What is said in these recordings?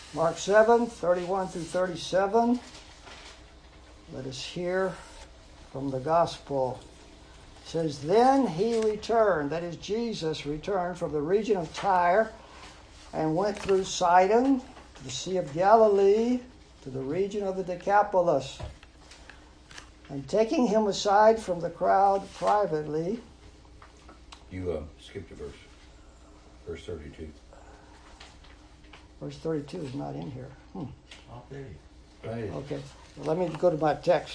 Mark 7, 31 through 37. Let us hear from the gospel. It says, Then he returned, that is Jesus returned from the region of Tyre and went through Sidon to the Sea of Galilee to the region of the Decapolis. And taking him aside from the crowd privately. You skipped a verse. Verse 32. Verse 32 is not in here. Okay. Okay. Well, let me go to my text.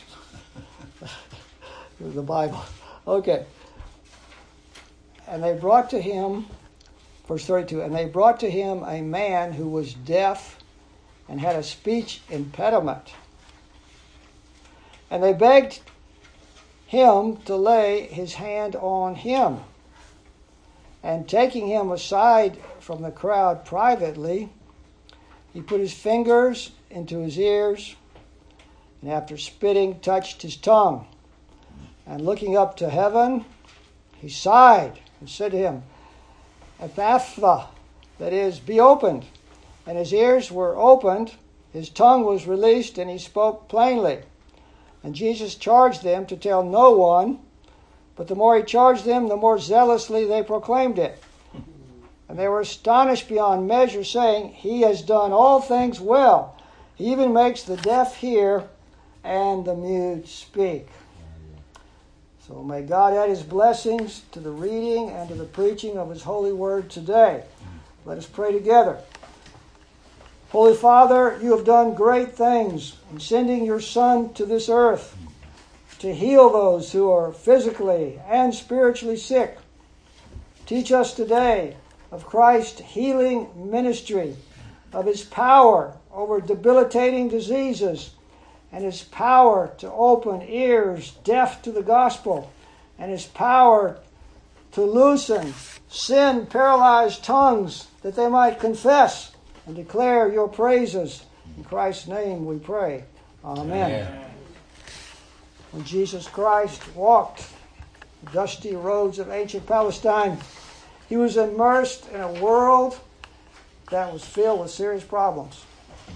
The Bible. Okay. And they brought to him, verse 32, and they brought to him a man who was deaf and had a speech impediment. And they begged him to lay his hand on him. And taking him aside from the crowd privately, he put his fingers into his ears, and after spitting, touched his tongue. And looking up to heaven, he sighed and said to him, Ephphatha, that is, be opened. And his ears were opened, his tongue was released, and he spoke plainly. And Jesus charged them to tell no one, but the more he charged them, the more zealously they proclaimed it. And they were astonished beyond measure, saying, He has done all things well. He even makes the deaf hear and the mute speak. So may God add his blessings to the reading and to the preaching of his holy word today. Let us pray together. Holy Father, you have done great things in sending your Son to this earth to heal those who are physically and spiritually sick. Teach us today of Christ's healing ministry, of his power over debilitating diseases, and his power to open ears deaf to the gospel, and his power to loosen sin-paralyzed tongues that they might confess and declare your praises. In Christ's name we pray. Amen. When Jesus Christ walked the dusty roads of ancient Palestine, he was immersed in a world that was filled with serious problems.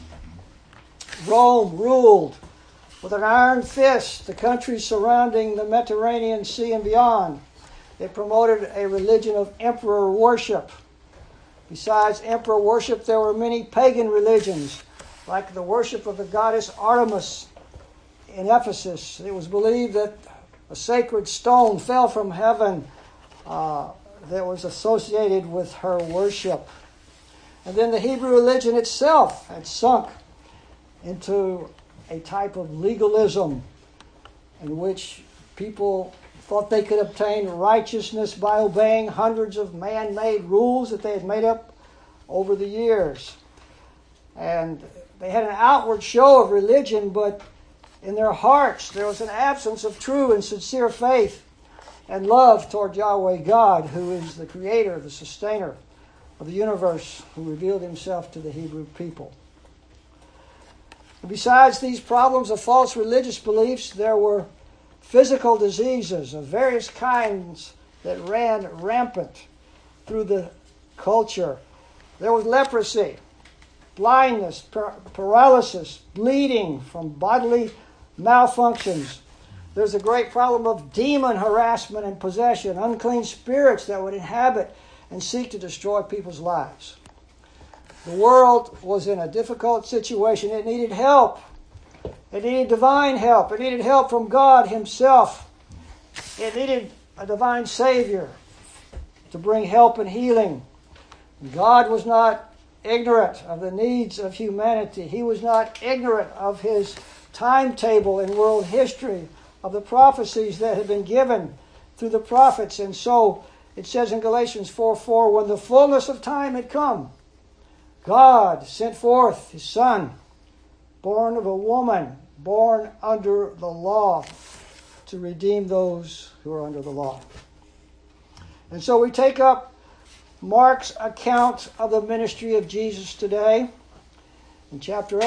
Rome ruled with an iron fist the countries surrounding the Mediterranean Sea and beyond. It promoted a religion of emperor worship. Besides emperor worship, there were many pagan religions, like the worship of the goddess Artemis in Ephesus. It was believed that a sacred stone fell from heaven that was associated with her worship. And then the Hebrew religion itself had sunk into a type of legalism in which people thought they could obtain righteousness by obeying hundreds of man-made rules that they had made up over the years. And they had an outward show of religion, but in their hearts there was an absence of true and sincere faith and love toward Yahweh God, who is the creator, the sustainer of the universe, who revealed himself to the Hebrew people. And besides these problems of false religious beliefs, there were physical diseases of various kinds that ran rampant through the culture. There was leprosy, blindness, paralysis, bleeding from bodily malfunctions. There's a great problem of demon harassment and possession, unclean spirits that would inhabit and seek to destroy people's lives. The world was in a difficult situation. It needed help. It needed divine help. It needed help from God himself. It needed a divine Savior to bring help and healing. God was not ignorant of the needs of humanity. He was not ignorant of his timetable in world history, of the prophecies that had been given through the prophets. And so it says in Galatians 4:4, when the fullness of time had come, God sent forth his Son, born of a woman, born under the law, to redeem those who are under the law. And so we take up Mark's account of the ministry of Jesus today. In chapter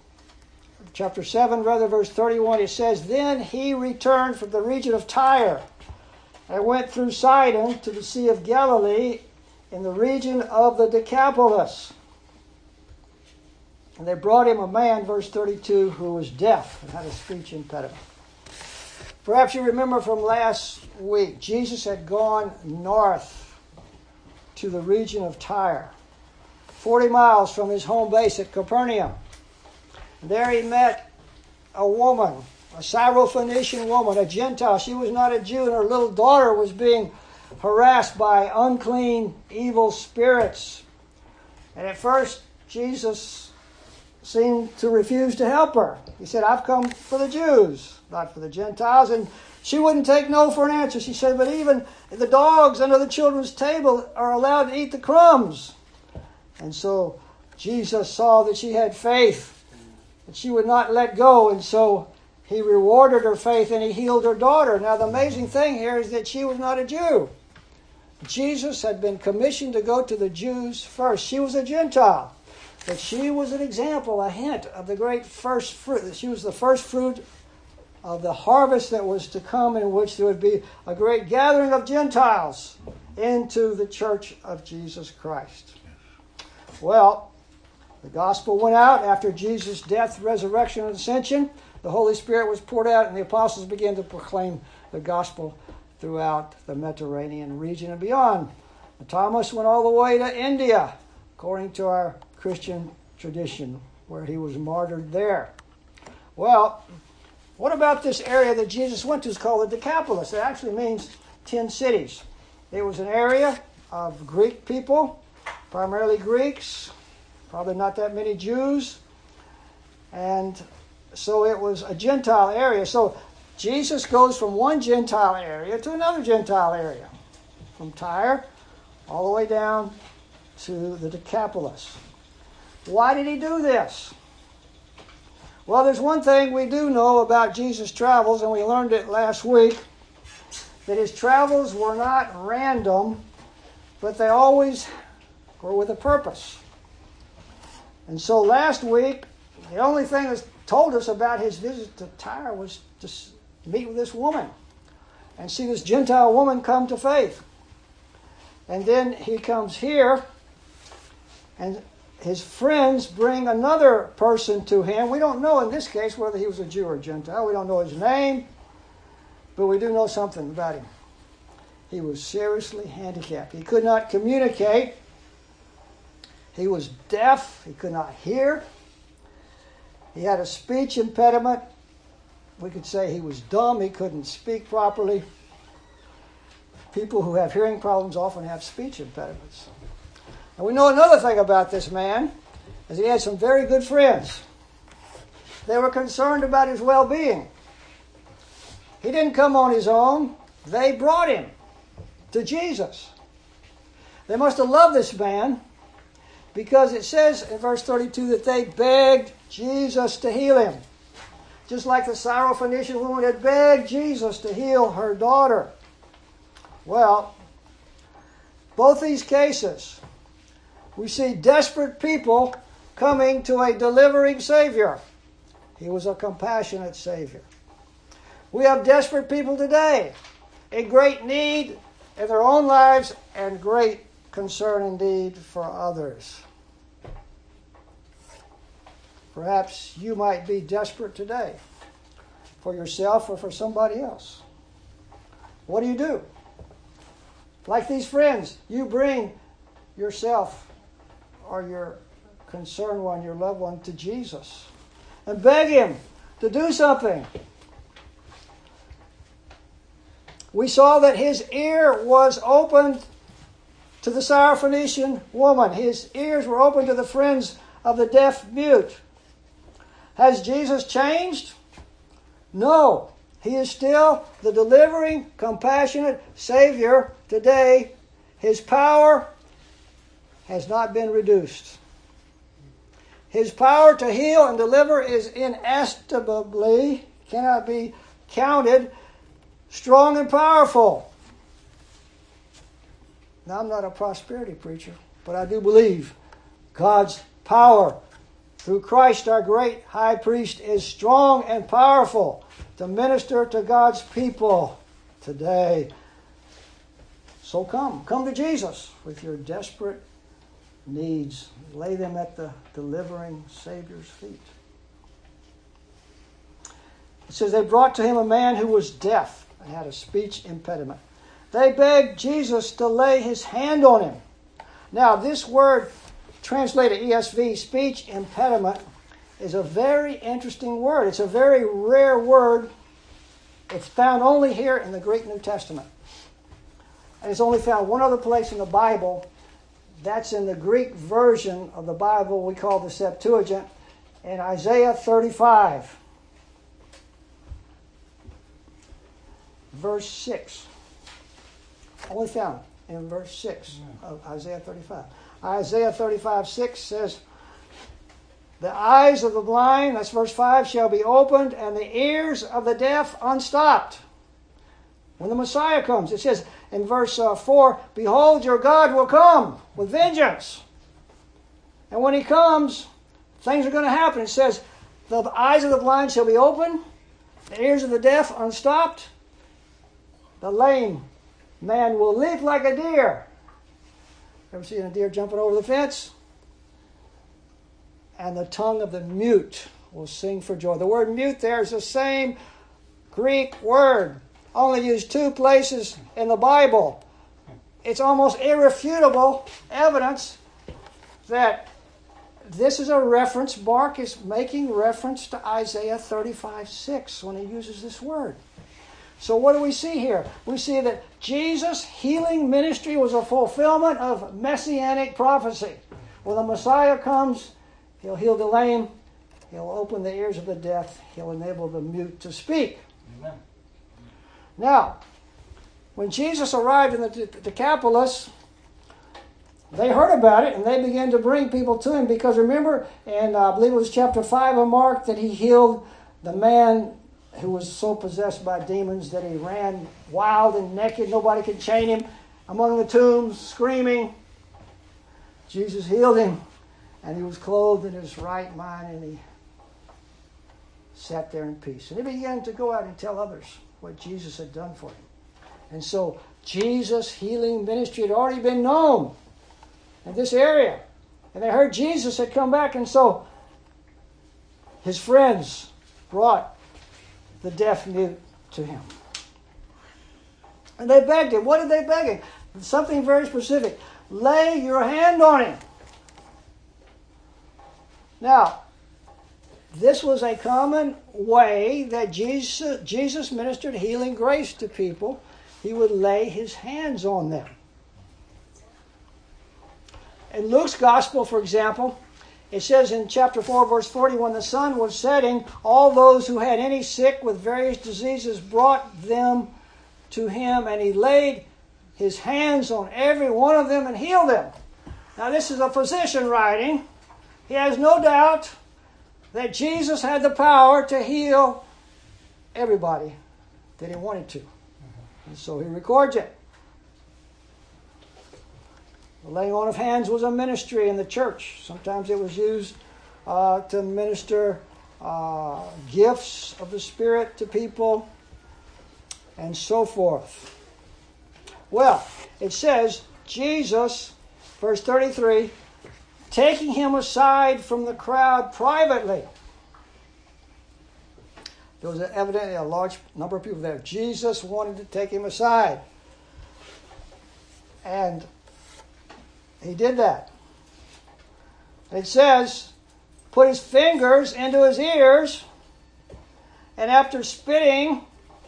7, verse 31, it says, Then he returned from the region of Tyre and went through Sidon to the Sea of Galilee in the region of the Decapolis. And they brought him a man, verse 32, who was deaf and had a speech impediment. Perhaps you remember from last week, Jesus had gone north to the region of Tyre, 40 miles from his home base at Capernaum. And there he met a woman, a Syrophoenician woman, a Gentile. She was not a Jew, and her little daughter was being harassed by unclean, evil spirits. And at first, Jesus seemed to refuse to help her. He said, I've come for the Jews, not for the Gentiles. And she wouldn't take no for an answer. She said, but even the dogs under the children's table are allowed to eat the crumbs. And so Jesus saw that she had faith, that she would not let go. And so he rewarded her faith and he healed her daughter. Now the amazing thing here is that she was not a Jew. Jesus had been commissioned to go to the Jews first. She was a Gentile. But she was an example, a hint of the great first fruit. She was the first fruit of the harvest that was to come, in which there would be a great gathering of Gentiles into the church of Jesus Christ. Well, the gospel went out after Jesus' death, resurrection, and ascension. The Holy Spirit was poured out, and the apostles began to proclaim the gospel throughout the Mediterranean region and beyond. And Thomas went all the way to India, according to our Christian tradition, where he was martyred there. Well, what about this area that Jesus went to? Is called the Decapolis. It actually means 10 cities. It was an area of Greek people, primarily Greeks, probably not that many Jews, and so it was a Gentile area. So Jesus goes from one Gentile area to another Gentile area, from Tyre all the way down to the Decapolis. Why did he do this? Well, there's one thing we do know about Jesus' travels, and we learned it last week, that his travels were not random, but they always were with a purpose. And so last week, the only thing that told us about his visit to Tyre was to meet with this woman and see this Gentile woman come to faith. And then he comes here, and his friends bring another person to him. We don't know in this case whether he was a Jew or a Gentile. We don't know his name, but we do know something about him. He was seriously handicapped. He could not communicate. He was deaf. He could not hear. He had a speech impediment. We could say he was dumb. He couldn't speak properly. People who have hearing problems often have speech impediments. And we know another thing about this man, is he had some very good friends. They were concerned about his well-being. He didn't come on his own. They brought him to Jesus. They must have loved this man, because it says in verse 32 that they begged Jesus to heal him. Just like the Syrophoenician woman had begged Jesus to heal her daughter. Well, both these cases, we see desperate people coming to a delivering Savior. He was a compassionate Savior. We have desperate people today in great need in their own lives and great concern indeed for others. Perhaps you might be desperate today for yourself or for somebody else. What do? Like these friends, you bring yourself or your concerned one, your loved one, to Jesus and beg him to do something. We saw that his ear was opened to the Syrophoenician woman. His ears were open to the friends of the deaf mute. Has Jesus changed? No. He is still the delivering, compassionate Savior today. His power has not been reduced. His power to heal and deliver is inestimably, cannot be counted, strong and powerful. Now, I'm not a prosperity preacher, but I do believe God's power through Christ, our great high priest, is strong and powerful to minister to God's people today. So come to Jesus with your desperate needs. Lay them at the delivering Savior's feet. It says they brought to him a man who was deaf and had a speech impediment. They begged Jesus to lay his hand on him. Now, this word, translated ESV, speech impediment, is a very interesting word. It's a very rare word. It's found only here in the Greek New Testament. And it's only found one other place in the Bible. That's in the Greek version of the Bible we call the Septuagint, in Isaiah 35, verse 6. Only found in verse 6 of Isaiah 35. Isaiah 35:6 says, the eyes of the blind, that's verse 5, shall be opened, and the ears of the deaf unstopped. When the Messiah comes, it says in verse 4, behold, your God will come with vengeance. And when he comes, things are going to happen. It says, the eyes of the blind shall be opened, the ears of the deaf unstopped, the lame man will leap like a deer. Ever seen a deer jumping over the fence? And the tongue of the mute will sing for joy. The word mute there is the same Greek word, only used 2 places in the Bible. It's almost irrefutable evidence that this is a reference. Mark is making reference to Isaiah 35:6 when he uses this word. So what do we see here? We see that Jesus' healing ministry was a fulfillment of messianic prophecy. When the Messiah comes, he'll heal the lame, he'll open the ears of the deaf, he'll enable the mute to speak. Amen. Now, when Jesus arrived in the Decapolis, they heard about it and they began to bring people to him, because remember, in I believe it was chapter 5 of Mark, that he healed the man who was so possessed by demons that he ran wild and naked. Nobody could chain him among the tombs, screaming. Jesus healed him, and he was clothed in his right mind, and he sat there in peace. And he began to go out and tell others what Jesus had done for him. And so Jesus' healing ministry had already been known in this area. And they heard Jesus had come back, and so his friends brought the deaf mute to him. And they begged him. What did they beg him? Something very specific. Lay your hand on him. Now, this was a common way that Jesus ministered healing grace to people. He would lay his hands on them. In Luke's Gospel, for example, it says in chapter 4, verse 40, when the sun was setting, all those who had any sick with various diseases brought them to him, and he laid his hands on every one of them and healed them. Now, this is a physician writing. He has no doubt that Jesus had the power to heal everybody that he wanted to. And so he records it. The laying on of hands was a ministry in the church. Sometimes it was used to minister gifts of the Spirit to people and so forth. Well, it says, Jesus, verse 33, taking him aside from the crowd privately. There was evidently a large number of people there. Jesus wanted to take him aside. And he did that. It says, put his fingers into his ears, and after spitting,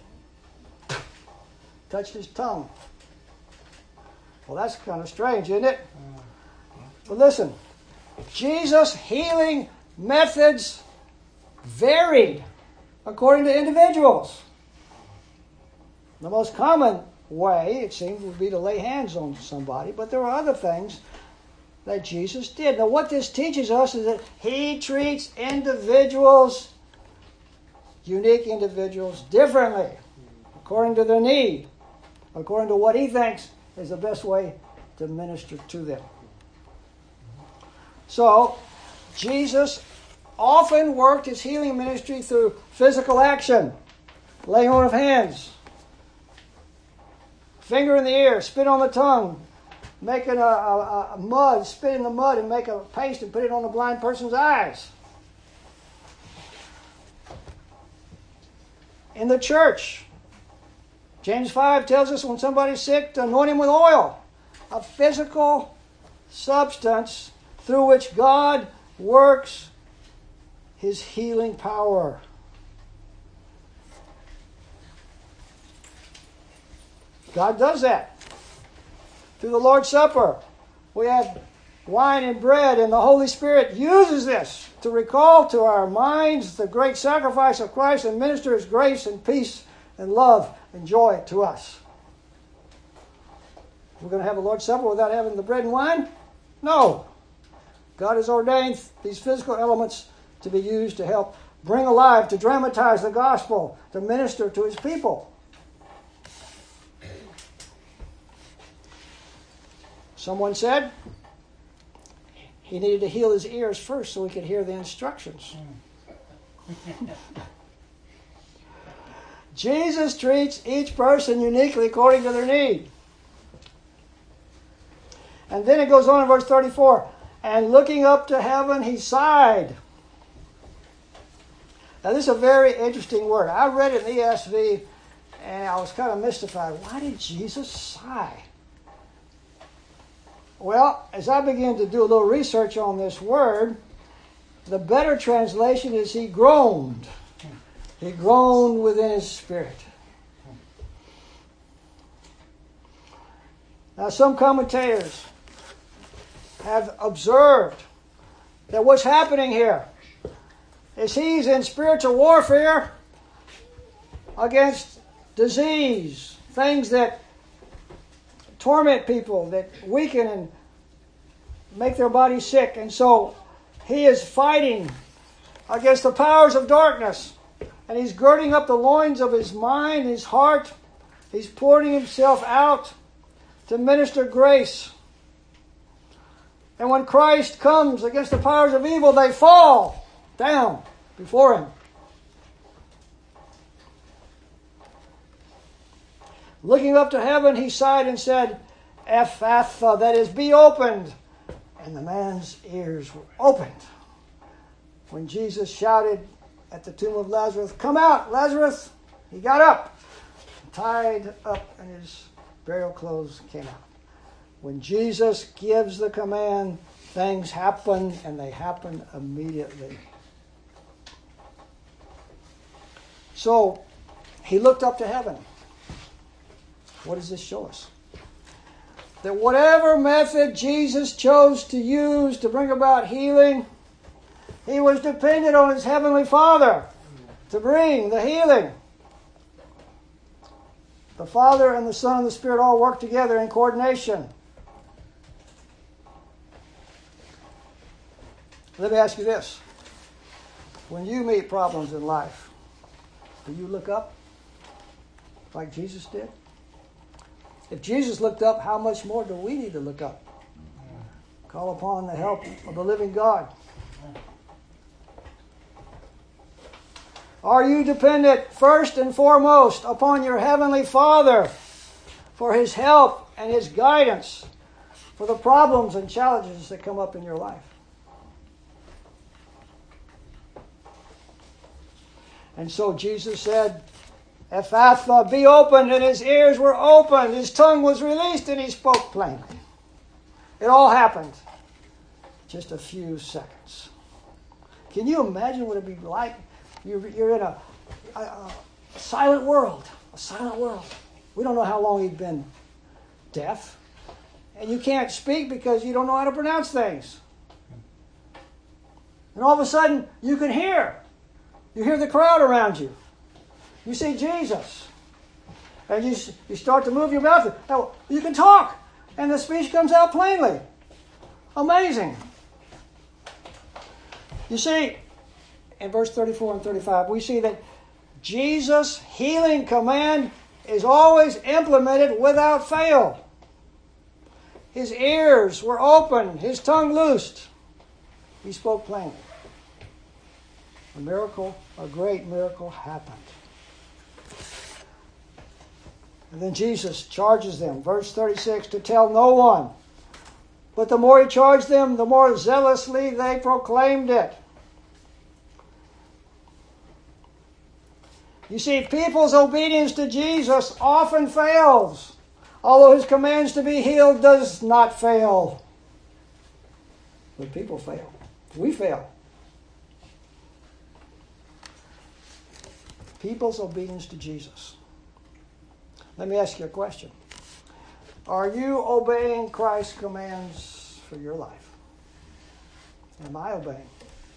touched his tongue. Well, that's kind of strange, isn't it? But listen, Jesus' healing methods varied according to individuals. The most common way, it seems, would be to lay hands on somebody, but there are other things that Jesus did. Now, what this teaches us is that he treats individuals, unique individuals, differently, according to their need, according to what he thinks is the best way to minister to them. So, Jesus often worked his healing ministry through physical action, laying on of hands, finger in the ear, spit on the tongue, making a mud, spit in the mud and make a paste and put it on a blind person's eyes. In the church, James 5 tells us when somebody's sick to anoint him with oil, a physical substance through which God works His healing power. God does that. Through the Lord's Supper, we have wine and bread, and the Holy Spirit uses this to recall to our minds the great sacrifice of Christ and ministers grace and peace and love and joy to us. We're going to have a Lord's Supper without having the bread and wine? No. God has ordained these physical elements to be used to help bring alive, to dramatize the gospel, to minister to His people. Someone said he needed to heal his ears first so he could hear the instructions. Jesus treats each person uniquely according to their need. And then it goes on in verse 34, and looking up to heaven, he sighed. Now this is a very interesting word. I read it in the ESV and I was kind of mystified. Why did Jesus sigh? Well, as I began to do a little research on this word, the better translation is he groaned. He groaned within his spirit. Now, some commentators have observed that what's happening here is he's in spiritual warfare against disease, things that torment people, that weaken and make their body sick. And so he is fighting against the powers of darkness. And he's girding up the loins of his mind, his heart. He's pouring himself out to minister grace. And when Christ comes against the powers of evil, they fall down before him. Looking up to heaven, he sighed and said, Ephphatha, that is, be opened. And the man's ears were opened. When Jesus shouted at the tomb of Lazarus, come out, Lazarus, he got up, tied up, and his burial clothes came out. When Jesus gives the command, things happen, and they happen immediately. So, he looked up to heaven. What does this show us? That whatever method Jesus chose to use to bring about healing, he was dependent on his heavenly Father to bring the healing. The Father and the Son and the Spirit all work together in coordination. Let me ask you this. When you meet problems in life, do you look up like Jesus did? If Jesus looked up, how much more do we need to look up? Call upon the help of the living God. Are you dependent first and foremost upon your Heavenly Father for His help and His guidance for the problems and challenges that come up in your life? And so Jesus said, Ephphatha, be opened, and his ears were opened, his tongue was released, and he spoke plainly. It all happened just a few seconds. Can you imagine what it'd be like? You're in a silent world, a silent world. We don't know how long he'd been deaf, and you can't speak because you don't know how to pronounce things. And all of a sudden, you can hear. You hear the crowd around you. You see Jesus. And you start to move your mouth. Now, you can talk. And the speech comes out plainly. Amazing. You see, in verse 34 and 35, we see that Jesus' healing command is always implemented without fail. His ears were open. His tongue loosed. He spoke plainly. A miracle, a great miracle happened. And then Jesus charges them, verse 36, to tell no one But the more he charged them, the more zealously they proclaimed it. You see, people's obedience to Jesus often fails, although his commands to be healed does not fail. But people fail. We fail. People's obedience to Jesus. Let me ask you a question. Are you obeying Christ's commands for your life? Am I obeying?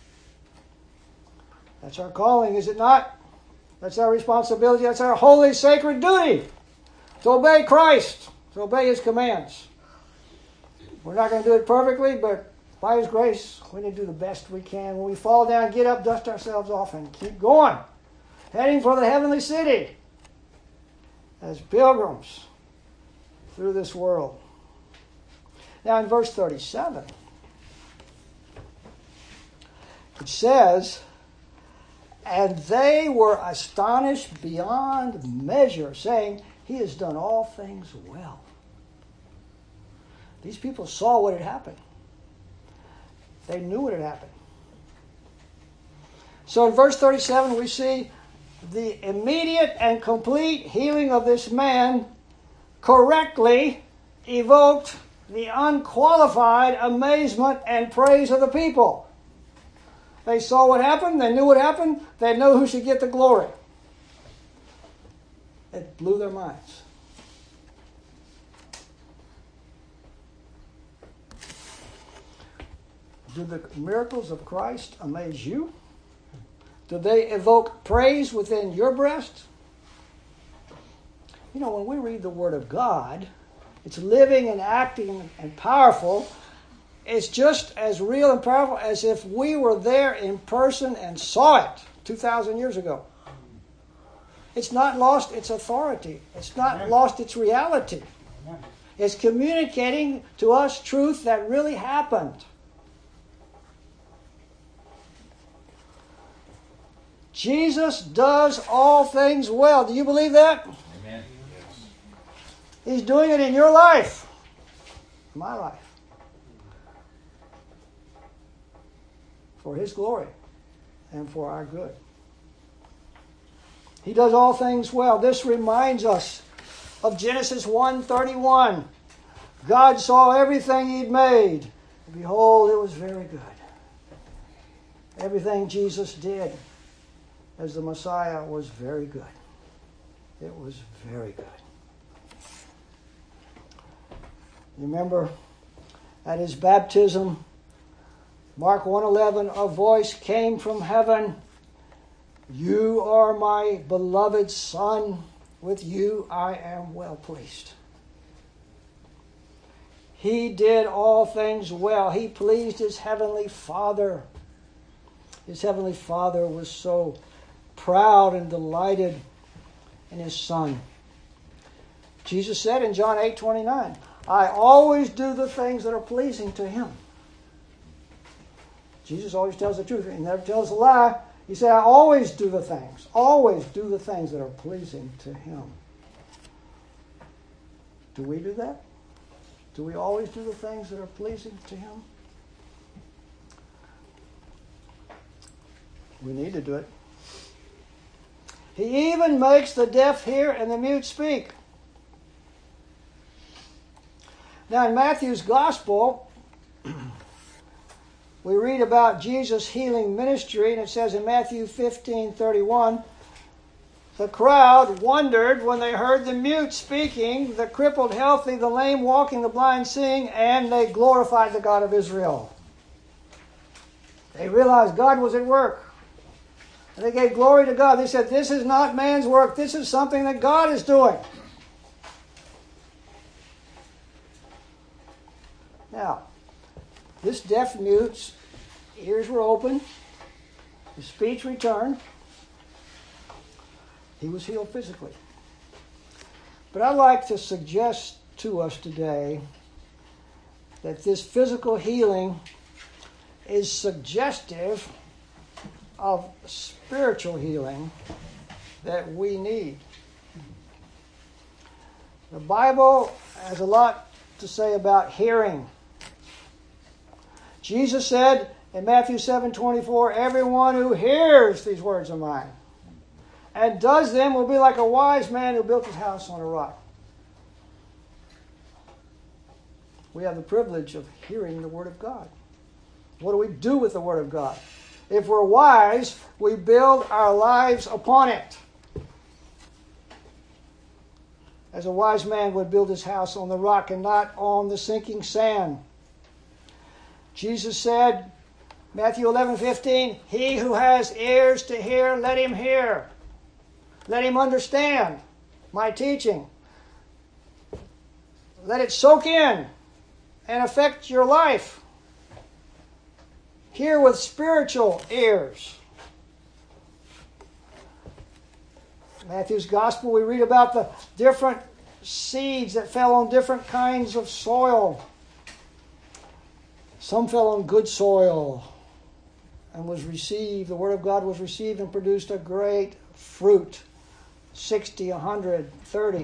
That's our calling, is it not? That's our responsibility. That's our holy, sacred duty. To obey Christ. To obey his commands. We're not going to do it perfectly, but by his grace, we need to do the best we can. When we fall down, get up, dust ourselves off, and keep going. Heading for the heavenly city. As pilgrims through this world. Now in verse 37, it says, and they were astonished beyond measure, saying, he has done all things well. These people saw what had happened. They knew what had happened. So in verse 37 we see the immediate and complete healing of this man correctly evoked the unqualified amazement and praise of the people. They saw what happened. They knew what happened. They know who should get the glory. It blew their minds. Do the miracles of Christ amaze you? Do they evoke praise within your breast? You know, when we read the Word of God, it's living and acting and powerful. It's just as real and powerful as if we were there in person and saw it 2,000 years ago. It's not lost its authority. It's not lost its reality. It's communicating to us truth that really happened. Jesus does all things well. Do you believe that? Amen. He's doing it in your life. My life. For his glory and for our good. He does all things well. This reminds us of Genesis 1:31. God saw everything he'd made. And behold, it was very good. Everything Jesus did as the Messiah was very good. It was very good. You remember at his baptism, Mark 1:11, a voice came from heaven. You are my beloved Son. With you I am well pleased. He did all things well. He pleased his heavenly Father. His heavenly Father was so proud and delighted in his Son. Jesus said in John 8:29, I always do the things that are pleasing to him. Jesus always tells the truth. He never tells a lie. He said, I always do the things that are pleasing to him. Do we do that? Do we always do the things that are pleasing to him? We need to do it. He even makes the deaf hear and the mute speak. Now in Matthew's Gospel, we read about Jesus' healing ministry, and it says in Matthew 15:31, the crowd wondered when they heard the mute speaking, the crippled healthy, the lame walking, the blind seeing, and they glorified the God of Israel. They realized God was at work. And they gave glory to God. They said, this is not man's work. This is something that God is doing. Now, this deaf mute's ears were open. His speech returned. He was healed physically. But I'd like to suggest to us today that this physical healing is suggestive of spiritual healing that we need. The Bible has a lot to say about hearing. Jesus said in Matthew 7:24, everyone who hears these words of mine and does them will be like a wise man who built his house on a rock. We have the privilege of hearing the Word of God. What do we do with the Word of God? If we're wise, we build our lives upon it. As a wise man would build his house on the rock and not on the sinking sand. Jesus said, Matthew 11:15, he who has ears to hear, let him hear. Let him understand my teaching. Let it soak in and affect your life. Hear with spiritual ears. Matthew's Gospel, we read about the different seeds that fell on different kinds of soil. Some fell on good soil and the Word of God was received and produced a great fruit. 60, 100, 30.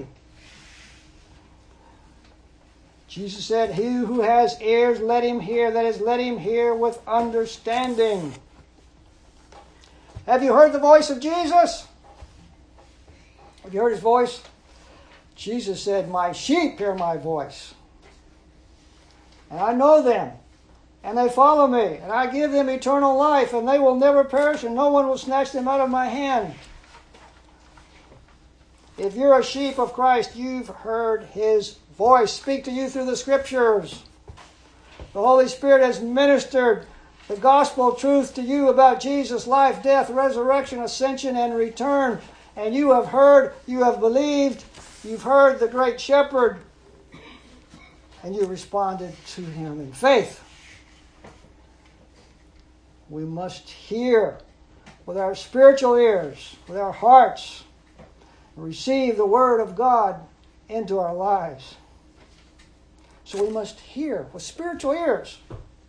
Jesus said, he who has ears, let him hear. That is, let him hear with understanding. Have you heard the voice of Jesus? Have you heard his voice? Jesus said, my sheep hear my voice. And I know them. And they follow me. And I give them eternal life. And they will never perish. And no one will snatch them out of my hand. If you're a sheep of Christ, you've heard his voice speak to you through the Scriptures. The Holy Spirit has ministered the gospel truth to you about Jesus' life, death, resurrection, ascension, and return. And you have heard, you have believed, you've heard the great shepherd, and you responded to him in faith. We must hear with our spiritual ears, with our hearts, receive the Word of God into our lives. So we must hear with spiritual ears.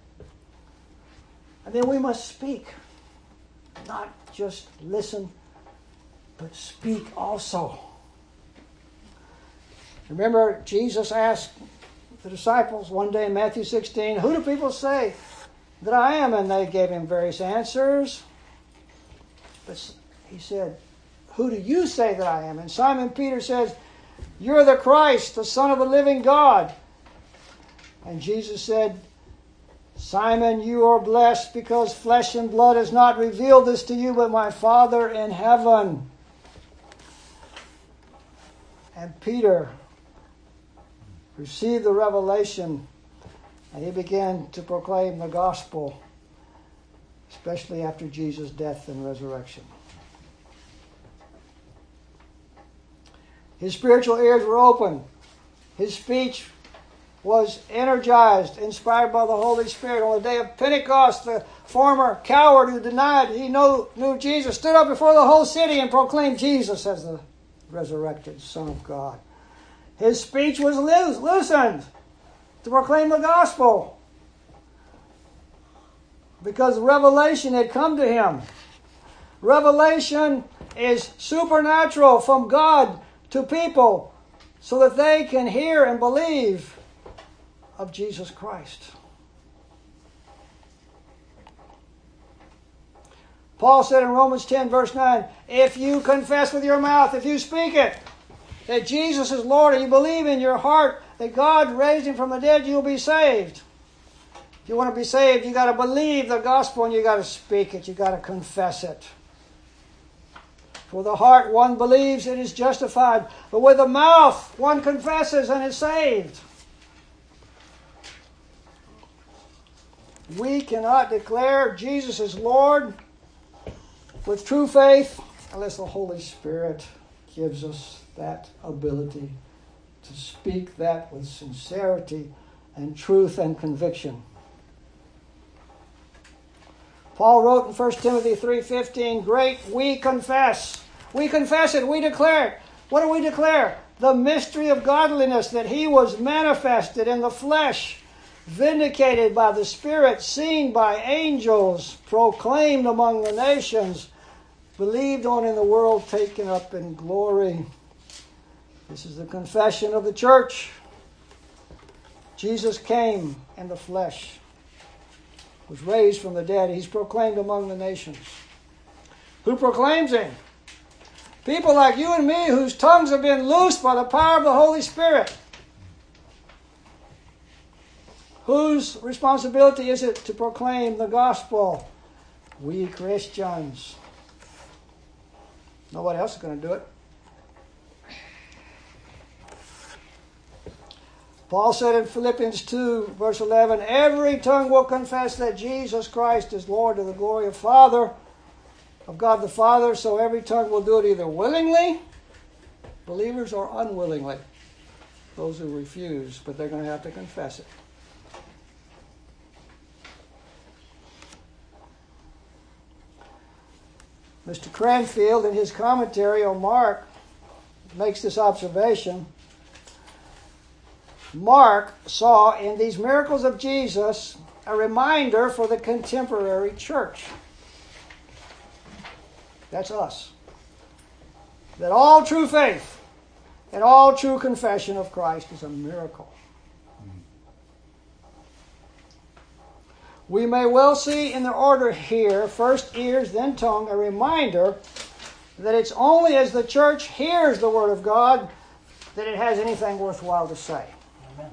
And then we must speak. Not just listen, but speak also. Remember, Jesus asked the disciples one day in Matthew 16, who do people say that I am? And they gave him various answers. But he said, who do you say that I am? And Simon Peter says, you're the Christ, the Son of the living God. And Jesus said, Simon, you are blessed because flesh and blood has not revealed this to you, but my Father in heaven. And Peter received the revelation, and he began to proclaim the gospel, especially after Jesus' death and resurrection. His spiritual ears were open. His speech was energized, inspired by the Holy Spirit. On the day of Pentecost, the former coward who denied he knew Jesus stood up before the whole city and proclaimed Jesus as the resurrected Son of God. His speech was loosened to proclaim the gospel because revelation had come to him. Revelation is supernatural from God to people so that they can hear and believe of Jesus Christ. Paul said in Romans 10 verse 9, if you confess with your mouth, if you speak it, that Jesus is Lord, and you believe in your heart that God raised him from the dead, you'll be saved. If you want to be saved, you got to believe the gospel and you got to speak it. You got to confess it. For the heart one believes and is justified, but with the mouth one confesses and is saved. We cannot declare Jesus is Lord with true faith unless the Holy Spirit gives us that ability to speak that with sincerity and truth and conviction. Paul wrote in 1 Timothy 3:15, great, we confess. We confess it, we declare it. What do we declare? The mystery of godliness, that he was manifested in the flesh, vindicated by the Spirit, seen by angels, proclaimed among the nations, believed on in the world, taken up in glory. This is the confession of the church. Jesus came in the flesh. was raised from the dead. He's proclaimed among the nations. Who proclaims him? People like you and me whose tongues have been loosed by the power of the Holy Spirit. Whose responsibility is it to proclaim the gospel? We Christians. Nobody else is going to do it. Paul said in Philippians 2, verse 11, every tongue will confess that Jesus Christ is Lord to the glory of God the Father, so every tongue will do it either willingly, believers, or unwillingly. Those who refuse, but they're going to have to confess it. Mr. Cranfield, in his commentary on Mark, makes this observation. Mark saw in these miracles of Jesus a reminder for the contemporary church. That's us. That all true faith and all true confession of Christ is a miracle. We may well see in the order here, first ears, then tongue, a reminder that it's only as the church hears the Word of God that it has anything worthwhile to say. Amen.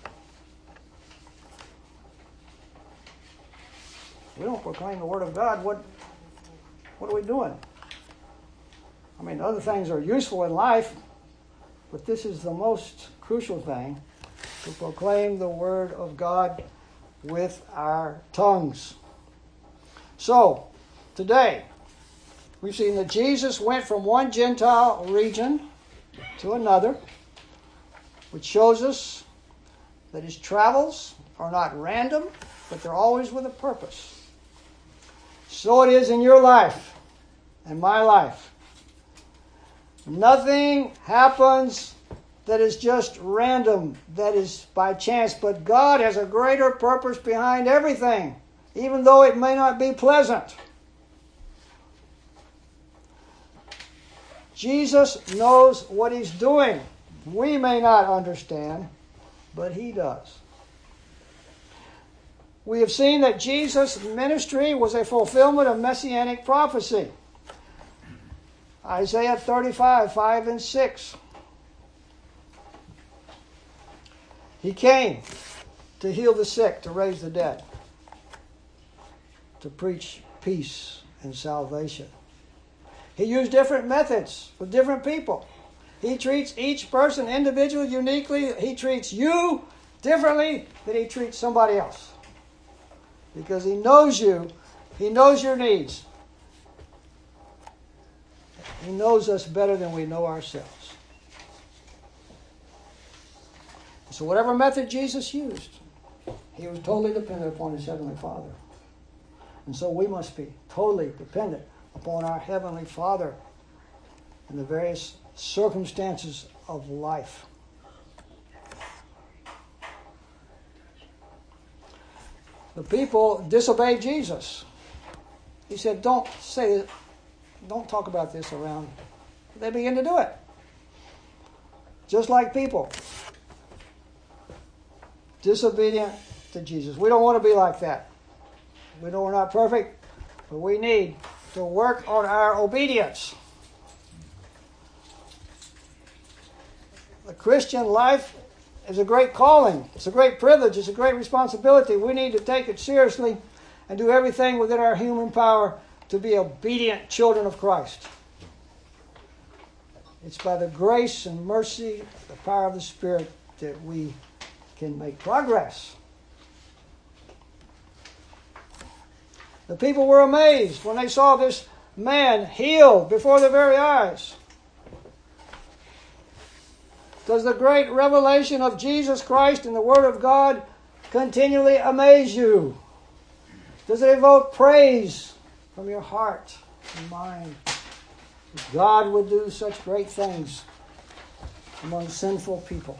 We don't proclaim the Word of God. What are we doing? I mean, other things are useful in life, but this is the most crucial thing, to proclaim the Word of God with our tongues. So, today, we've seen that Jesus went from one Gentile region to another, which shows us that his travels are not random, but they're always with a purpose. So it is in your life and my life. Nothing happens that is just random, that is by chance, but God has a greater purpose behind everything, even though it may not be pleasant. Jesus knows what he's doing. We may not understand, but he does. We have seen that Jesus' ministry was a fulfillment of messianic prophecy. Isaiah 35, 5 and 6. He came to heal the sick, to raise the dead, to preach peace and salvation. He used different methods with different people. He treats each person individually, uniquely. He treats you differently than he treats somebody else. Because he knows you. He knows your needs. He knows us better than we know ourselves. So whatever method Jesus used, he was totally dependent upon his Heavenly Father. And so we must be totally dependent upon our Heavenly Father in the various circumstances of life. The people disobeyed Jesus. He said, don't talk about this around. They begin to do it. Just like people. Disobedient to Jesus. We don't want to be like that. We know we're not perfect, but we need to work on our obedience. The Christian life is a great calling. It's a great privilege. It's a great responsibility. We need to take it seriously and do everything within our human power to be obedient children of Christ. It's by the grace and mercy, the power of the Spirit, that we can make progress. The people were amazed when they saw this man healed before their very eyes. Does the great revelation of Jesus Christ and the Word of God continually amaze you? Does it evoke praise from your heart and mind that God would do such great things among sinful people?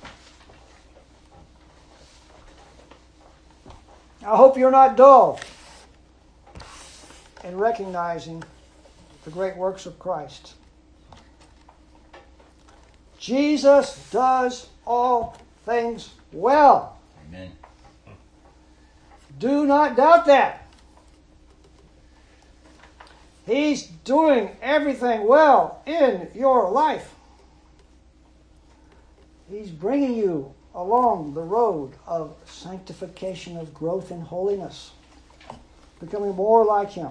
I hope you're not dull in recognizing the great works of Christ. Jesus does all things well. Amen. Do not doubt that. He's doing everything well in your life. He's bringing you along the road of sanctification, of growth in holiness, becoming more like Him.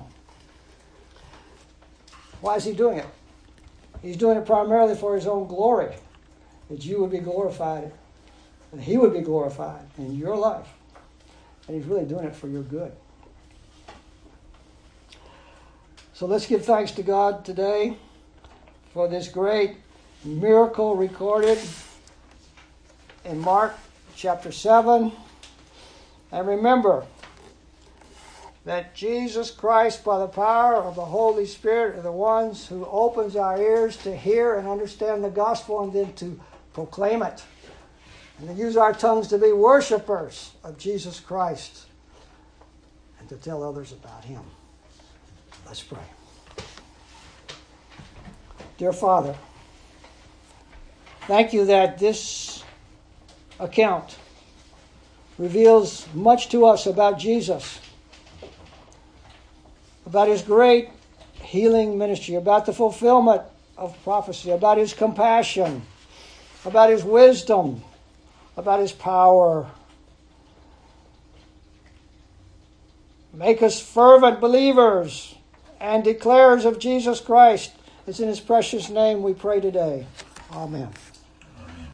Why is He doing it? He's doing it primarily for His own glory, that you would be glorified, that He would be glorified in your life. And He's really doing it for your good. So let's give thanks to God today for this great miracle recorded in Mark chapter 7. And remember that Jesus Christ, by the power of the Holy Spirit, are the ones who opens our ears to hear and understand the gospel and then to proclaim it. And to use our tongues to be worshipers of Jesus Christ and to tell others about Him. Let's pray. Dear Father, thank you that this account reveals much to us about Jesus, about His great healing ministry, about the fulfillment of prophecy, about His compassion, about His wisdom, about His power. Make us fervent believers and declarers of Jesus Christ. It's in His precious name we pray today. Amen.